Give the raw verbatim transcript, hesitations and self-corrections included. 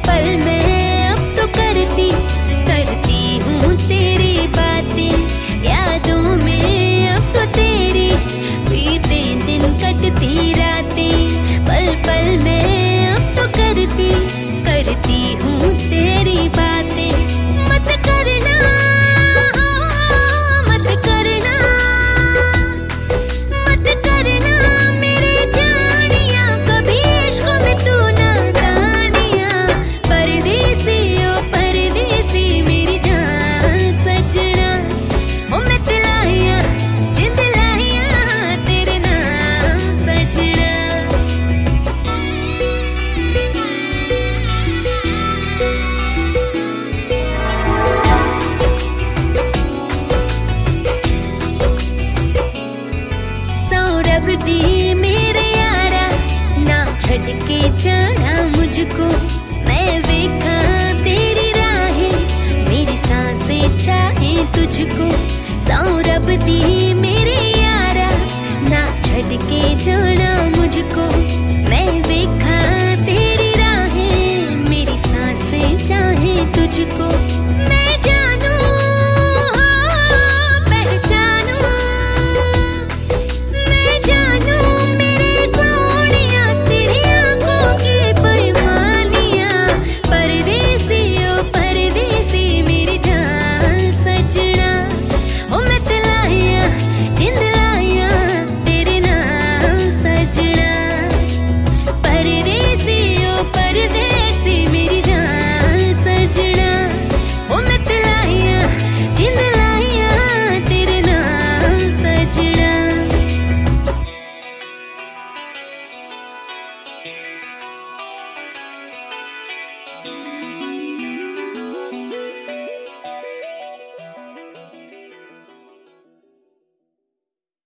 पल मैं अब तो करती करती हूँ तेरी बातें, यादों में अब तो तेरी बीते दिन कटती रातें। पल पल मैं अब तो करती करती हूँ तेरी बातें। मत करना मत करना मत करना मेरे जानिया, कभी इश्क में तू नादानिया। परदेसी ओ परदेसी मेरी जान सजना, ओ मैं तिलाहिया जिंद लाहिया तेरे नाम सजना। सौरभ दी मेरे यारा ना छटके जाना मुझको, मैं देखा तेरी राहें मेरी सांसें चाहे तुझको। सौरभ दी मेरे